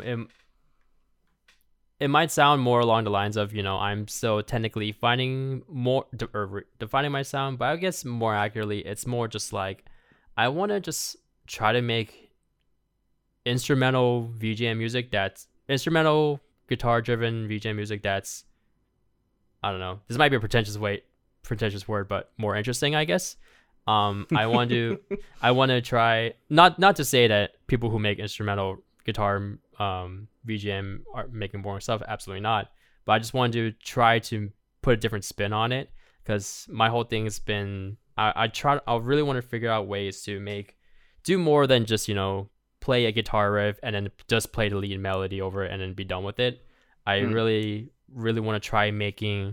it might sound more along the lines of, you know, I'm still technically finding more or defining my sound, but I guess more accurately, it's more just like I want to just try to make instrumental VGM music, that's instrumental guitar driven VGM music that's, I don't know, this might be a pretentious word, but more interesting, I guess. I want to try, not to say that people who make instrumental guitar VGM are making boring stuff, absolutely not, but I just wanted to try to put a different spin on it, because my whole thing has been I really want to figure out ways to do more than just, you know, play a guitar riff and then just play the lead melody over it and then be done with it. I really want to try making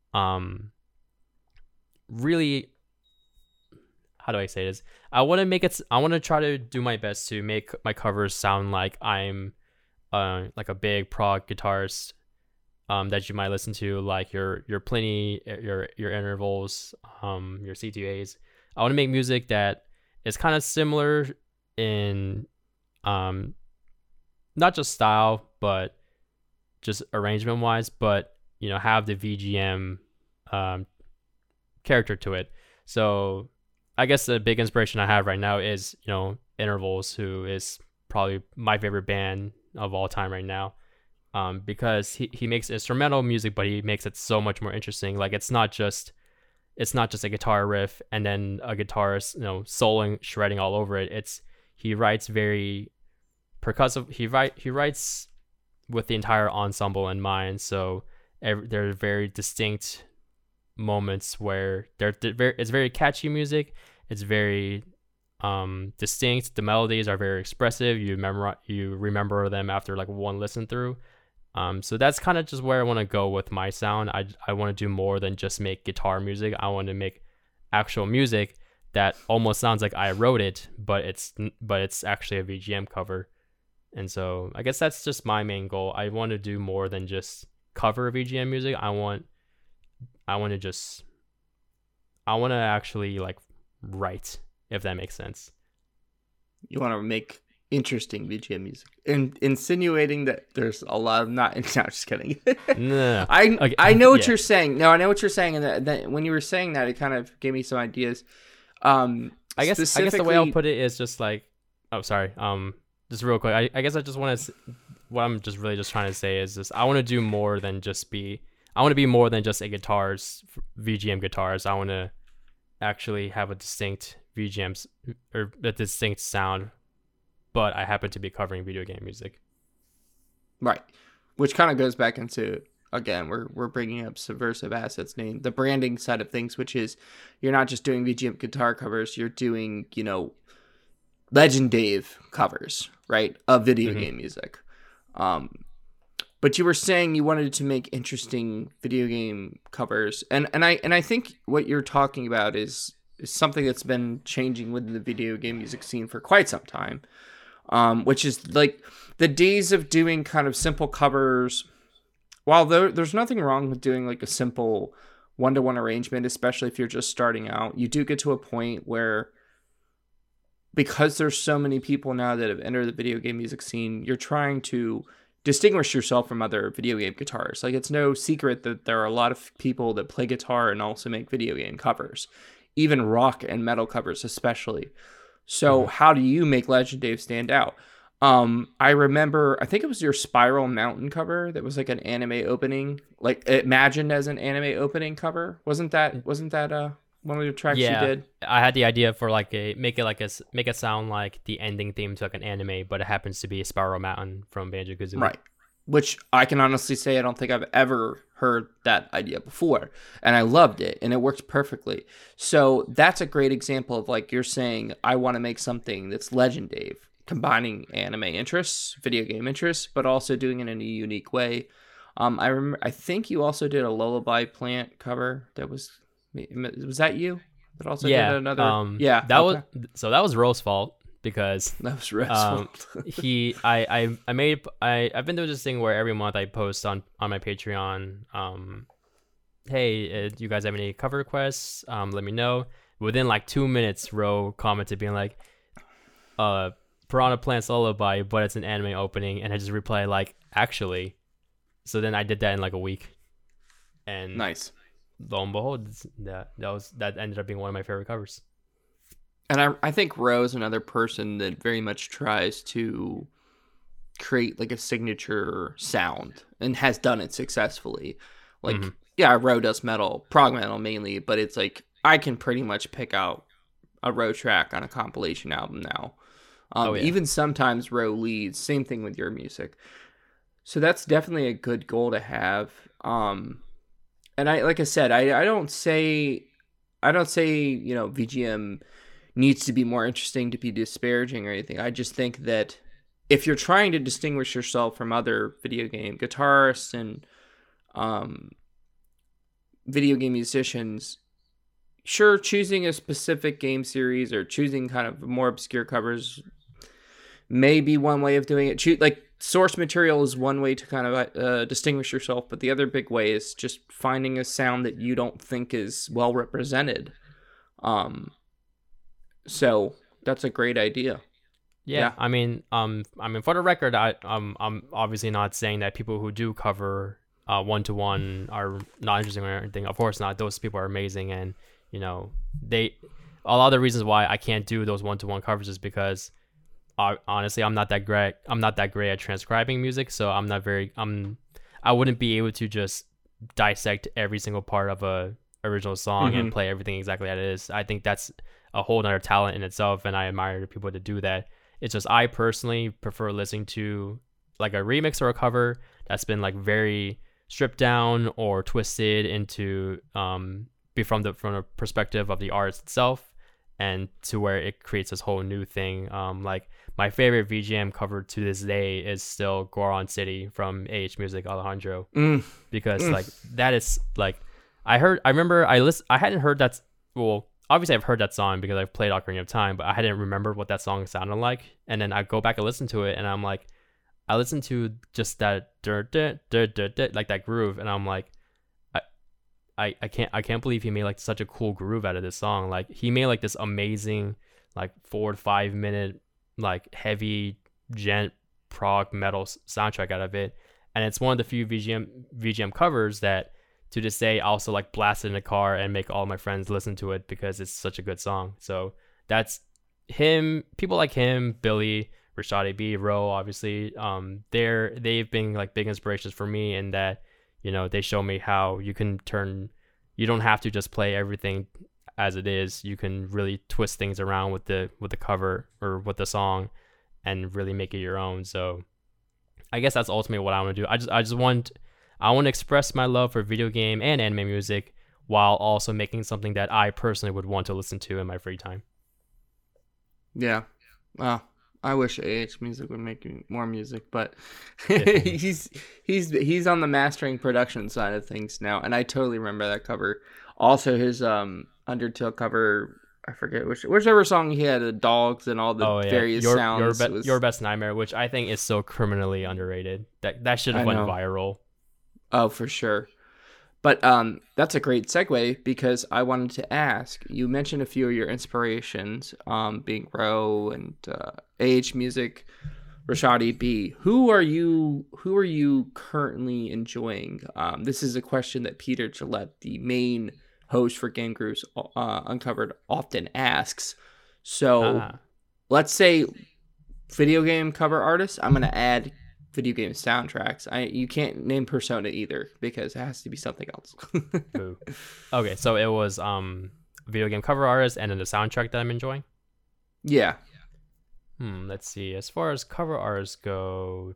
really, how do I say this? I want to try to do my best to make my covers sound like I'm like a big prog guitarist that you might listen to, like your Pliny, your intervals, your C2As. I want to make music that is kind of similar in not just style, but just arrangement wise, but, you know, have the VGM character to it. So I guess the big inspiration I have right now is, you know, Intervals, who is probably my favorite band of all time right now, because he makes instrumental music, but he makes it so much more interesting. Like it's not just a guitar riff and then a guitarist, you know, soloing, shredding all over it. He writes very percussive. He writes with the entire ensemble in mind. So there are very distinct moments where it's very catchy music. It's very distinct. The melodies are very expressive. You remember them after like one listen through. So that's kind of just where I want to go with my sound. I want to do more than just make guitar music. I want to make actual music that almost sounds like I wrote it, but it's actually a VGM cover. And so I guess that's just my main goal. I want to do more than just cover VGM music. I want to actually like write, if that makes sense. You want to make interesting VGM music, and insinuating that there's a lot of not. No, just kidding. No. I know what you're saying. No, I know what you're saying, and that when you were saying that, it kind of gave me some ideas. I guess the way I'll put it is just like, oh, sorry. Just real quick. I guess I just want to. What I'm just really just trying to say is just I want to do more than just be. I want to be more than just a VGM guitarist. I want to actually have a distinct VGM or a distinct sound, but I happen to be covering video game music. Right. Which kind of goes back into, again, we're bringing up Subversive Assets name, the branding side of things, which is you're not just doing VGM guitar covers, you're doing, you know, Legend Dave covers, right, of video game music. But you were saying you wanted to make interesting video game covers, and I think what you're talking about is something that's been changing within the video game music scene for quite some time, which is like the days of doing kind of simple covers. While there's nothing wrong with doing like a simple one-to-one arrangement, especially if you're just starting out, you do get to a point where, because there's so many people now that have entered the video game music scene, you're trying to distinguish yourself from other video game guitarists. Like, it's no secret that there are a lot of people that play guitar and also make video game covers, even rock and metal covers especially. So how do you make Legend Dave stand out? I remember, I think it was your Spiral Mountain cover that was like an anime opening, like imagined as an anime opening cover. Wasn't that one of the tracks you did? I had the idea for like make it sound like the ending theme to like an anime, but it happens to be Spiral Mountain from Banjo-Kazooie. Right. Which I can honestly say I don't think I've ever heard that idea before, and I loved it, and it worked perfectly. So that's a great example of, like, you're saying, I want to make something that's Legend Dave, combining anime interests, video game interests, but also doing it in a unique way. I think you also did a Lullaby Plant cover. That was that you? That also did another. That was Rose's fault. because That was restful. I've been doing this thing where every month I post on my Patreon, hey, you guys have any cover requests? Let me know. Within like 2 minutes, Ro commented being like, Piranha Plant's Lullaby, but it's an anime opening, and I just replied like, actually. So then I did that in like a week, and Nice. lo and behold, that ended up being one of my favorite covers. And I think Ro's another person that very much tries to create like a signature sound and has done it successfully. Like, yeah, Ro does metal, prog metal mainly, but it's like I can pretty much pick out a Ro track on a compilation album now. Even sometimes Ro leads. Same thing with your music. So that's definitely a good goal to have. And I, like I said, I don't say, VGM needs to be more interesting to be disparaging or anything. I just think that if you're trying to distinguish yourself from other video game guitarists and video game musicians, sure, choosing a specific game series or choosing kind of more obscure covers may be one way of doing it. Like source material is one way to kind of distinguish yourself, but the other big way is just finding a sound that you don't think is well represented. So that's a great idea. Yeah. I mean, for the record, I'm obviously not saying that people who do cover one-to-one are not interesting or anything. Of course not. Those people are amazing, and a lot of the reasons why I can't do those one-to-one covers is because honestly, I'm not that great at transcribing music, so I wouldn't be able to just dissect every single part of a original song and play everything exactly as it is. I think that's a whole nother talent in itself, and I admire people to do that. It's just I personally prefer listening to like a remix or a cover that's been like very stripped down or twisted into be from the perspective of the artist itself, and to where it creates this whole new thing. Like my favorite VGM cover to this day is still Goron City from AH Music Alejandro, because like that is like I hadn't heard that. Well, obviously I've heard that song because I've played Ocarina of Time, but I hadn't remembered what that song sounded like. And then I go back and listen to it, and I'm like, I listened to just that like that groove, and I'm like, I can't believe he made like such a cool groove out of this song. Like he made like this amazing like 4 to 5 minute like heavy gent prog metal soundtrack out of it, and it's one of the few VGM covers that to this day I also like blast it in the car and make all my friends listen to it because it's such a good song. So that's him. People like him, Billy, Rashadi B, Ro, obviously. They've been like big inspirations for me in that, they show me how you don't have to just play everything as it is. You can really twist things around with the cover or with the song and really make it your own. So I guess that's ultimately what I want to do. I want to express my love for video game and anime music while also making something that I personally would want to listen to in my free time. Yeah. Well, I wish AH Music would make more music, but he's on the mastering production side of things now, and I totally remember that cover. Also, his Undertale cover, I forget whichever song he had, the dogs and all the various sounds. Your Best Nightmare, which I think is so criminally underrated. That should have went viral. Oh, for sure. But that's a great segue, because I wanted to ask, you mentioned a few of your inspirations, being Ro and AH Music, Rashadi B. Who are you currently enjoying? This is a question that Peter Gillette, the main host for Game Grooves Uncovered, often asks. So let's say video game cover artists. I'm going to add video game soundtracks. You can't name Persona either, because it has to be something else. Okay, so it was video game cover artist and then the soundtrack that I'm enjoying? Yeah. Let's see. As far as cover artists go,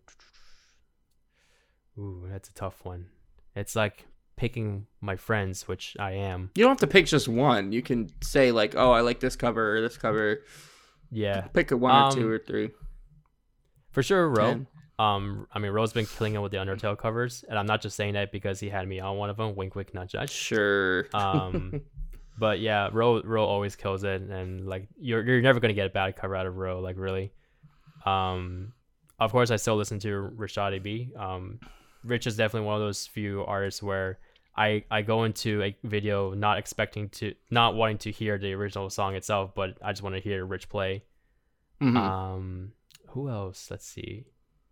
that's a tough one. It's like picking my friends, which I am. You don't have to pick just one. You can say like, oh, I like this cover or this cover. Yeah. Pick a one or two or three. For sure, Ro. Ro's been killing it with the Undertale covers, and I'm not just saying that because he had me on one of them. Wink, wink, nudge, nudge. Sure. But yeah, Ro always kills it, and like you're never gonna get a bad cover out of Ro, like really. Of course, I still listen to Rashadi B. Rich is definitely one of those few artists where I go into a video not wanting to hear the original song itself, but I just want to hear Rich play. Mm-hmm. Who else? Let's see.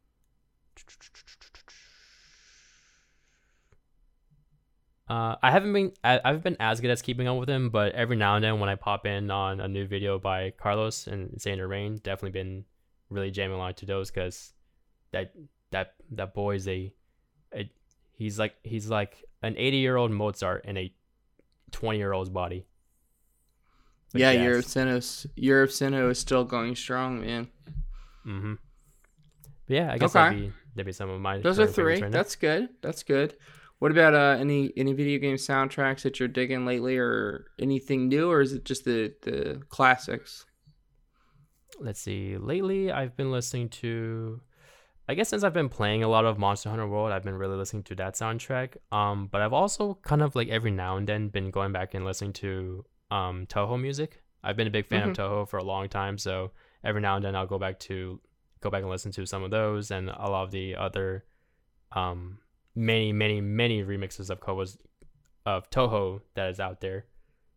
I've been as good as keeping up with him, but every now and then when I pop in on a new video by Carlos and Insane Rain, definitely been really jamming along to those, because that boy is he's like an 80-year-old Mozart in a 20-year-old's body. But yeah, Year of Sinnoh is still going strong, man. Mm-hmm. But yeah, I guess Okay. that'd be some of my. Those are three. Right, That's good. That's good. What about any video game soundtracks that you're digging lately, or anything new, or is it just the classics? Let's see. Lately, I've been listening to, I guess since I've been playing a lot of Monster Hunter World, I've been really listening to that soundtrack. But I've also kind of like every now and then been going back and listening to Toho music. I've been a big fan of Toho for a long time, so every now and then I'll go back and listen to some of those and a lot of the other many remixes of Toho that is out there.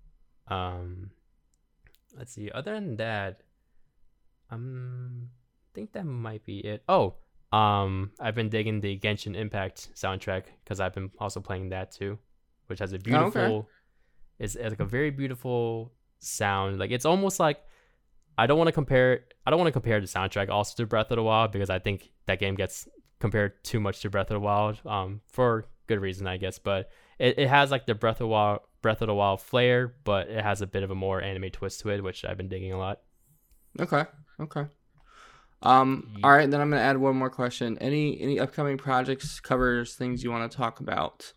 Let's see. Other than that, I think that might be it. I've been digging the Genshin Impact soundtrack because I've been also playing that too, which has a beautiful, it's like a very beautiful sound. Like it's almost like I don't want to compare the soundtrack also to Breath of the Wild, because I think that game gets compared too much to Breath of the Wild, for good reason, I guess. But it has like the Breath of the Wild flair, but it has a bit of a more anime twist to it, which I've been digging a lot. Okay. All right, then I'm gonna add one more question. Any upcoming projects, covers, things you want to talk about,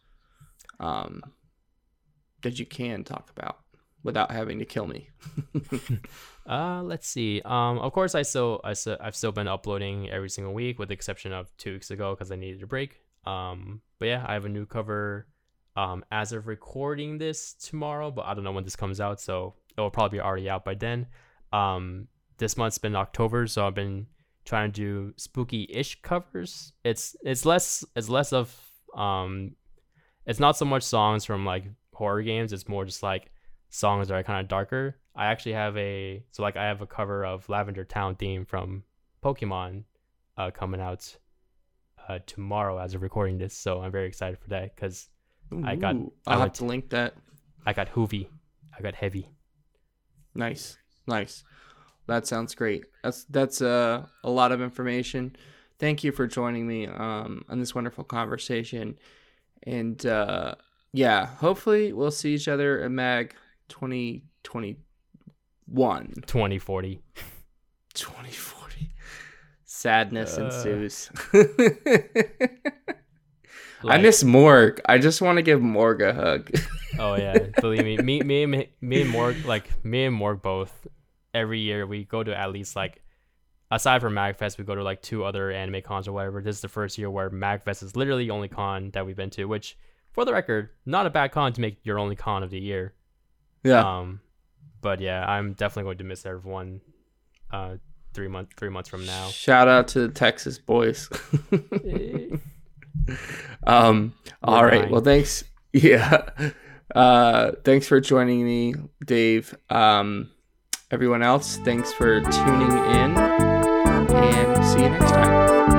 that you can talk about without having to kill me? Let's see. Of course, I've still been uploading every single week, with the exception of 2 weeks ago because I needed a break. But yeah, I have a new cover as of recording this tomorrow, but I don't know when this comes out, so it will probably be already out by then. This month's been October, so I've been trying to do spooky-ish covers. It's less of it's not so much songs from like horror games. It's more just like songs that are kind of darker. I actually have I have a cover of Lavender Town theme from Pokemon coming out tomorrow as of recording this, so I'm very excited for that because I'll have to link that. I got Hoovy. I got Heavy. Nice. That sounds great. That's a lot of information. Thank you for joining me on this wonderful conversation. And yeah, hopefully we'll see each other at MAG 2021. 2040. 2040. Sadness ensues. I miss Morg. I just want to give Morg a hug. Oh yeah, believe me. Me and Morg both. Every year we go to at least like, aside from MagFest, we go to like 2 other anime cons or whatever. This is the first year where MagFest is literally the only con that we've been to, which, for the record, not a bad con to make your only con of the year. Yeah. But yeah, I'm definitely going to miss everyone 3 months from now. Shout out to the Texas boys. All right. Well, thanks. Yeah. Thanks for joining me, Dave. Everyone else, thanks for tuning in, and see you next time.